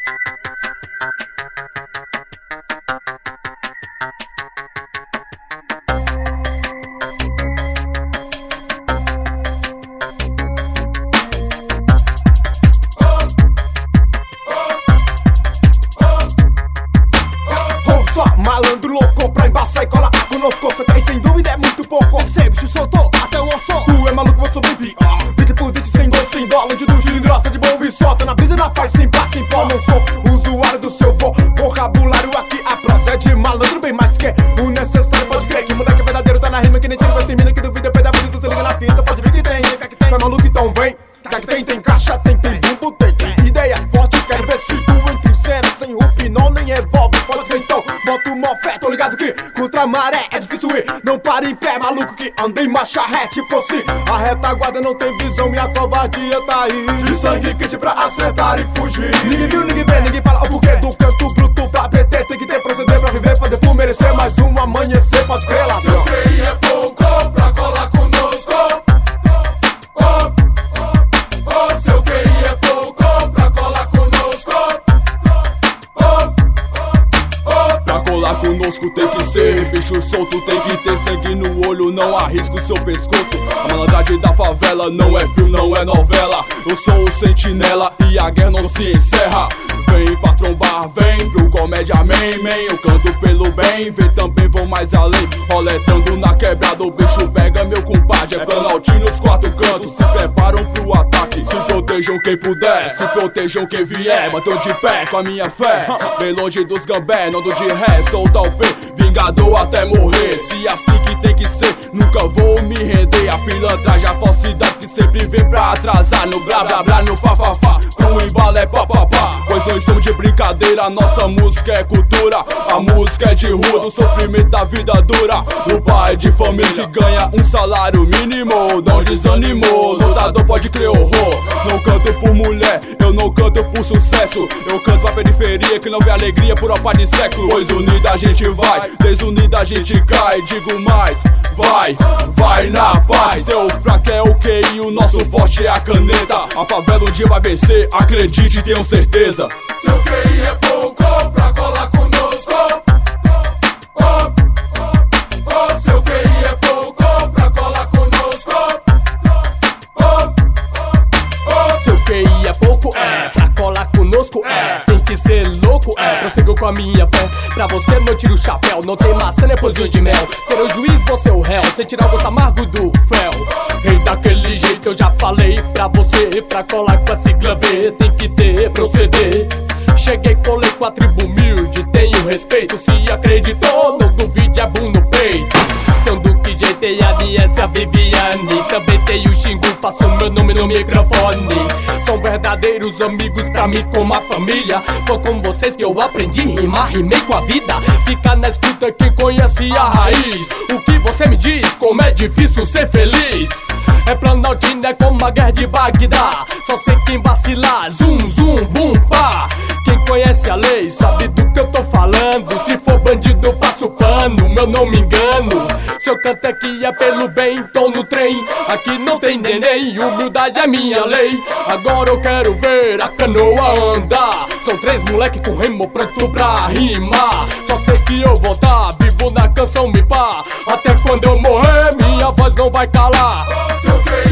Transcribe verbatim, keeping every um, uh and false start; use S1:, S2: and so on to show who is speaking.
S1: Malandro louco pra embaçar e colar conosco. Cê tem sem dúvida é muito pouco. Cê bicho soltou até o osso. Tu é maluco, eu sou bem pior. Dente por dente, sem dois, sem dó. Longe do giro, engrossa de bomba e solta. Na brisa, na paz, sem paz, sem pó. Não sou usuário do seu vô. Vocabulário aqui, a prosa é de malandro. Bem mais que o necessário, pode crer. Que moleque verdadeiro tá na rima. Que nem tiro, vai termina. Que duvida, pé da vida, tu se liga na fita. Pode ver que tem, que que tem. Tá maluco, então vem. Que que tem, tem caixa, tem, tem bumbo, tem, tem ideia forte. Quero ver se tu entra em cena sem rupinol, nem revolve. Pode ver então. Bota uma fé, tô ligado que contra a maré é difícil ir. Não para em pé, maluco que anda em marcha ré. Tipo se a retaguarda não tem visão e a covardia tá aí. De sangue quente pra acertar e fugir. Ninguém viu, ninguém vê, ninguém fala o porquê do canto bruto pra P T. Tem que ter proceder pra viver, fazer por merecer mais um amanhecer. Pode crer lá,
S2: seu Q I é pouco pra colar conosco. Oh, oh, oh, seu Q I é pouco pra colar conosco.
S3: Pra colar conosco tem que ser bicho solto, tem que ter sangue no olho, não arrisca o seu pescoço. A malandragem da favela não é filme, não é novela. Eu sou o sentinela e a guerra não se encerra. Vem pra trombar, vem pro comédia man, man. Eu canto pelo bem, vem também, vou mais além. Roletando na quebrada, o bicho pega meu compadre. É Planaltino nos quatro cantos, se preparam pro ataque. Se protejam quem puder, se protejam quem vier. Bateu de pé com a minha fé, bem longe dos gambé, não do de ré, solta o pé, vingador até morrer. Se é assim que tem que ser, nunca vou me render. A pilantragem, a falsidade que sempre vem pra atrasar. No blá blá blá, no fá fá fá, pro embalo é pá pá pá. Pois não estamos de brincadeira, nossa música é cultura. A música é de rua, do sofrimento da vida dura. O pai de família que ganha um salário mínimo não desanimou, lutador pode crer horror. Não canto por mulher, eu não canto por sucesso. Eu canto pra periferia que não vê alegria por uma pá de século. Pois unida a gente vai, desunida a gente cai. Digo mais, vai, vai na paz. Seu fraco é o Q I, o nosso forte é a caneta. A favela um dia vai vencer, acredite, tenho certeza.
S2: Seu Q I é pouco pra colar conosco. Oh, oh, oh, seu Q I é pouco pra colar conosco. Oh, oh, oh.
S4: Seu Q I é pouco, é, pra colar conosco, é. Tem que ser louco, é, prossigo com a minha fé. Pra você não tiro o chapéu, não tem maçã nem pozinho de mel. Ser o juiz, você o réu, sem tirar o gosto amargo do fel. Rei daquele jeito eu já falei pra você. Pra colar com a sigla V tem que ter proceder. Cheguei, colei com a tribo humilde, tenho respeito. Se acreditou, não duvide, é bum no peito. Tanto que G T A D S, a Viviane. Também tenho Xingu, faço meu nome no microfone. São verdadeiros amigos pra mim como a família. Foi com vocês que eu aprendi rimar, rimei com a vida. Fica na escuta quem conhece a raiz. O que você me diz, como é difícil ser feliz. É Planaltino, é como a guerra de Bagdá. Só sei quem vacilar, zum, zum, bum, pá. Quem conhece a lei sabe do que eu tô falando. Se for bandido eu passo pano, eu não me engano. Se eu canto aqui é pelo bem, tô no trem. Aqui não tem neném, humildade é minha lei. Agora eu quero ver a canoa andar. São três moleque com remo pronto pra rimar. Só sei que eu vou tá vivo na canção me pá. Até quando eu morrer minha voz não vai calar.
S2: Seu Q I